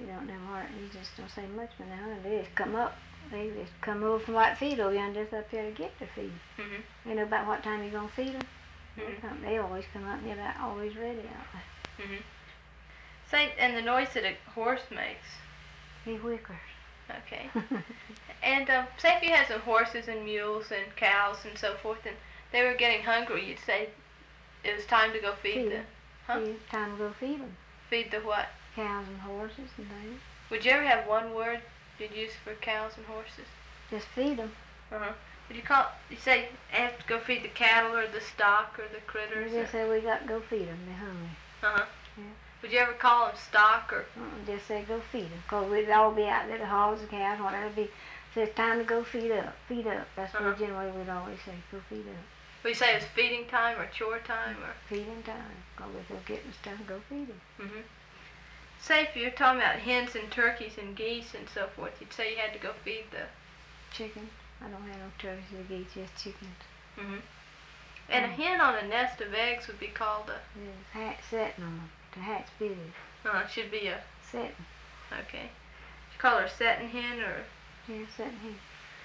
He don't never hardly. He just don't say much when they're hungry. They just come up. They just come over from Whitefield over yonder just up here to get their feed. They know about what time you're gonna feed them. They always come up and they're about always ready out there. Say, and the noise that a horse makes. He whickers. Okay. And say if you had some horses and mules and cows and so forth, and they were getting hungry, you'd say it was time to go feed them. Time to go feed them. Feed the what? Cows and horses and things. Would you ever have one word you'd use for cows and horses? Just feed them. Would you say have to go feed the cattle or the stock or the critters? You just say we got to go feed them. They're hungry. Yeah. Would you ever call them stock or? Just say go feed them. Because we'd all be out there, the hogs, the cows, whatever it be. So it's time to go feed up. Feed up. That's what generally we'd always say. Go feed up. Would you say it was feeding time or chore time or? Feeding time. Because if they're getting stuff, go feed them. Say if you're talking about hens and turkeys and geese and so forth, you'd say you had to go feed the chicken. I don't have no turkeys or geese, just chickens. And a hen on a nest of eggs would be called a? Hatch setting on them. The hatch busy. It should be a setting. Okay. You call her a setting hen or? Yeah, setting hen.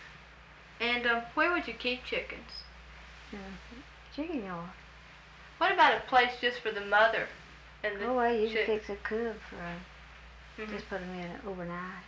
And where would you keep chickens? Chicken yard. What about a place just for the mother and the well, you chick? can fix a cub for them. Just put them in it overnight.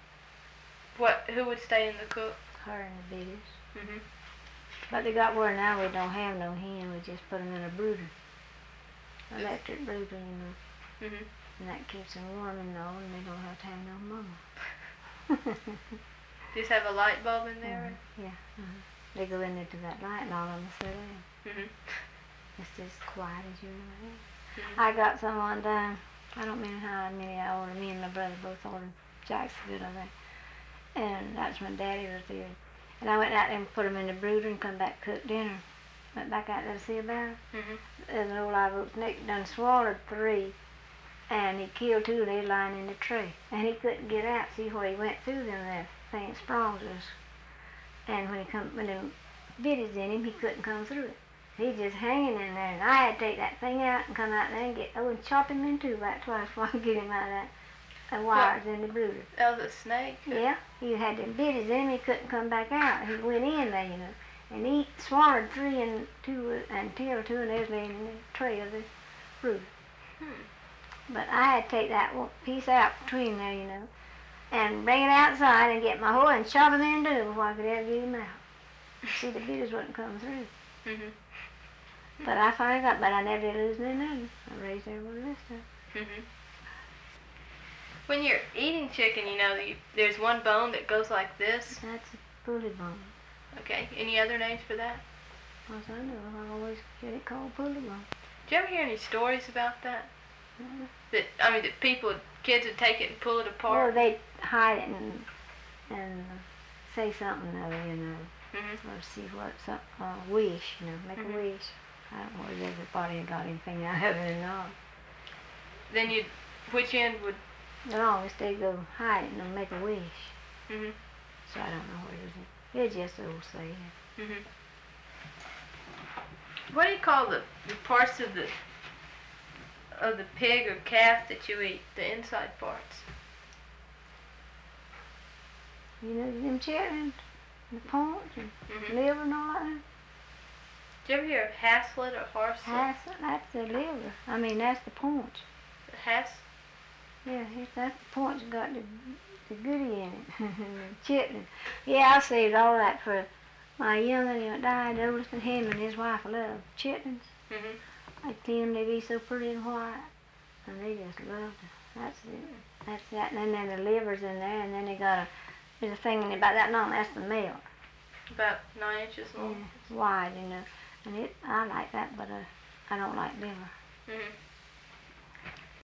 Who would stay in the coop? Her and the biddies. But they got where now we don't have no hen. We just put them in a brooder. Electric brooder, you know. And that keeps them warm and all, and they don't have to have no mama. Just have a light bulb in there? Yeah. They go in there to that light and all of them sit in. It's just quiet as you know. I got some one time. I don't mean how many I ordered. Me and my brother both ordered Jacksonville over there. And that's when Daddy was there. And I went out there and put them in the brooder and come back and cook dinner. Went back out there to see about it. There's an old live oak snake done swallowed 3. And he killed 2 and they lying in the tray. And he couldn't get out. See where he went through them there faint sprawls. And when the biddies in him, he couldn't come through it. He just hanging in there. And I had to take that thing out and come out there and chop him in 2 about twice before I could get him out of that. The wires in the brooder. That was a snake? Yeah. He had them biddies in him. He couldn't come back out. He went in there, you know. And he swallowed 3 and 2 and killed 2 and they was laying in the tray of the brooder. But I had to take that piece out between there, you know, and bring it outside and get my hoe and chop him in 2 before I could ever get him out. See, the beaters wouldn't come through. But I finally got, but I never did lose nothing. I raised everyone this time. When you're eating chicken, you know, there's one bone that goes like this. That's a pulley bone. Okay. Any other names for that? As I know, I always get it called pulley bone. Did you ever hear any stories about that? That kids would take it and pull it apart? Or they'd hide it and say something of it, you know. Or see what, wish, you know, make a wish. I don't know whether everybody got anything out of it or not. Then which end would? Longest they go hide it and make a wish. So I don't know what it is. It's just old saying. What do you call the parts of the pig or calf that you eat? The inside parts. You know, them chitlins, the paunch and liver and all that. Did you ever hear of haslet or horselet? Haslet, that's the liver. I mean, that's the paunch. Yeah, that's the paunch got the goodie in it. The chitlin. Yeah, I saved all that for my young'un that died. Oldest and him and his wife loved chitlins. I clean them, they be so pretty and white. And they just loved them. That's it. That's that. And then the liver's in there, and then there's a thing in it about that long. That's the milk. About 9 inches long. Yeah, it's wide, you know. And I like that, but I don't like liver.